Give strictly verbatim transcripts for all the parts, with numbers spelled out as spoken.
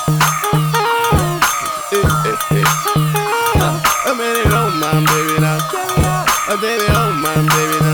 A minute, don't mind, baby, now. A baby, don't mind, baby, now.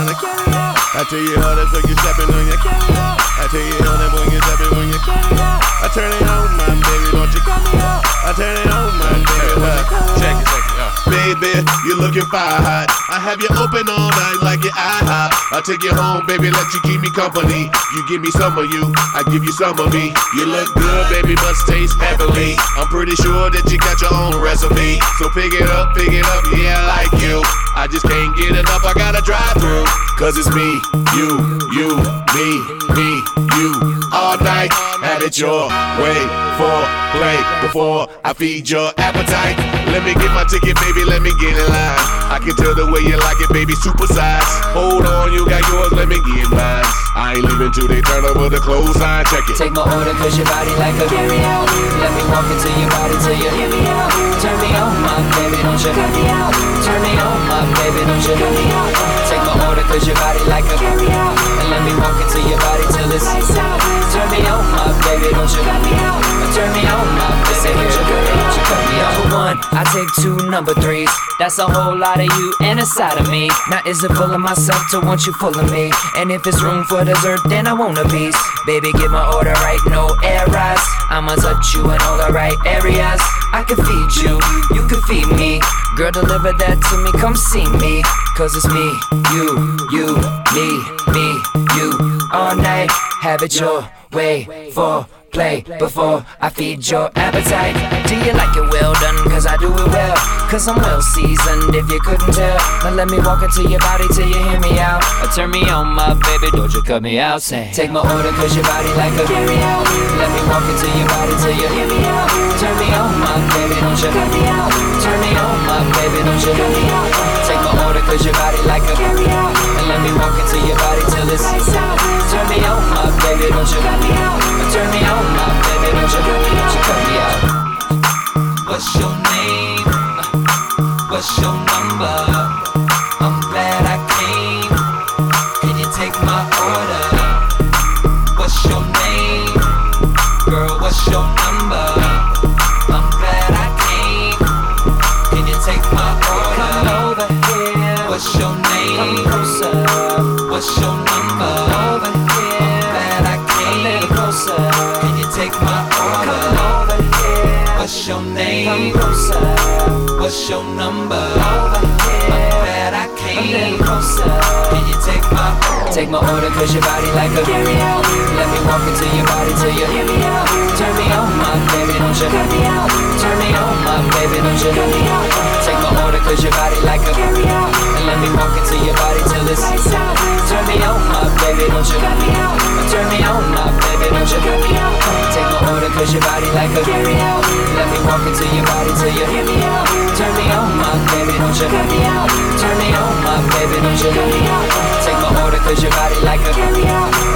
I tell you how that's like you stepping on your carry out. I tell you how that when you stepping when you carry out. I turn it on, my baby, don't you cut me out. I turn it on, my baby, well, check it, check it out. Baby, you looking fire hot. I have you open all night like your IHOP. I'll take you home, baby, let you keep me company. You give me some of you, I give you some of me. You look good, baby, must taste heavenly. I'm pretty sure that you got your own recipe. So pick it up, pick it up, yeah, I like you. I just can't get enough, I gotta drive through. Cause it's me, you, you, me, me, you. All night, have it your way. For play before I feed your appetite. Let me get my ticket, baby, let me get in line. I can tell the way you like it, baby, supersize. Hold on, you got yours, let me get mine. I ain't leaving till they turn over the clothesline, check it. Take my order cause your body like a carry out. Let me walk into your body till you hear me out. Turn me on, my baby, don't you cut me out. Turn me on, my baby, don't you cut me out. Take my order cause your body like a carry out. And let me walk into your body till it's lights out. Turn me on, my baby, don't you cut me out. Turn me on, my baby, don't you cut me out. You cut me out. Number one, I take two number threes. That's a whole lot of you and a side of me. Now is it full of myself to want you full of me? And if it's room for dessert, then I want a piece. Baby, get my order right, no errors. I'ma touch you in all the right areas. I can feed you, you can feed me. Girl, deliver that to me, come see me. Cause it's me, you, you, me, me, you. All night, have it your way. For play before I feed your appetite. Do you like it well done? Cause I do it well. Cause I'm well seasoned if you couldn't tell. Now let me walk into your body till you hear me out. Or turn me on, my baby, don't you cut me out. Say, take my order cause your body like a carry out. Let me walk into your body till you hear me out. Turn me on, my baby, don't you cut me out. Turn me on, my baby, don't you cut me out. Take my order cause your body like a carry out. And let me walk into your body till it's lights out. Turn me on, my baby, don't you cut me out. Turn me on, my baby, don't you cut me out. You cut me out. What's your name? What's your number? I'm glad I came. Can you take my order? What's your name? Girl, what's your number? I'm glad I came. Can you take my order? Come over here. What's your name? Come closer. What's your number? Over here. I'm glad I came. A little closer. Can you take my order? Come over here. What's your name? Come closer. What's your number? Over here. I'm glad I came. A little closer. Can you take my order? Take my order cause your body like a carry out. Let me walk into your body till you hear me out. Turn me on, my baby, don't you cut me out. Turn me on, my baby, don't you cut me out. Take my order cause your body like a carry out. And let me walk into your body till it's lights out. Turn me on, my baby, don't you cut me out. Turn me on, my baby, don't you cut me out. Take my order cause your body like a carry out. Let me walk into your body till you hear me out. Turn me on, my baby, don't you cut me out. Turn me on, my baby, don't you cut me out. Take my order cause your body like a carry out.